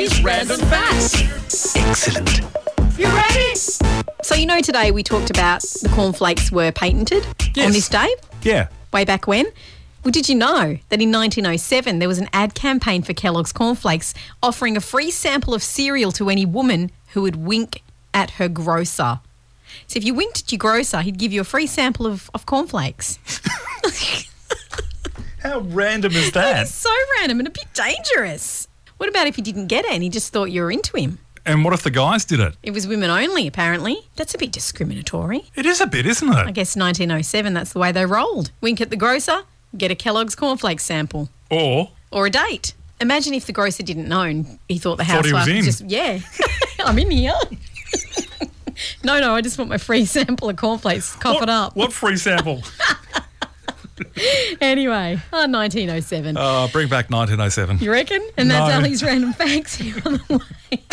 Ali's Random Facts. Excellent. You ready? So you know today we talked about the cornflakes were patented Yes. on this day, Yeah. way back when. Well, did you know that in 1907 there was an ad campaign for Kellogg's cornflakes offering a free sample of cereal to any woman who would wink at her grocer? So if you winked at your grocer, he'd give you a free sample of cornflakes. How random is that? So random and a bit dangerous. What about if he didn't get it and he just thought you were into him? And what if the guys did it? It was women only, apparently. That's a bit discriminatory. It is a bit, isn't I it? guess 1907, that's the way they rolled. Wink at the grocer, get a Kellogg's cornflakes sample. Or Or a date. Imagine if the grocer didn't know and he thought the Thought he was housewife in. just, yeah, I'm in here. No, I just want my free sample of cornflakes. Cough it up. What free sample? Anyway, 1907. Bring back 1907. You reckon? And that's No. Ali's Random Facts here on the way.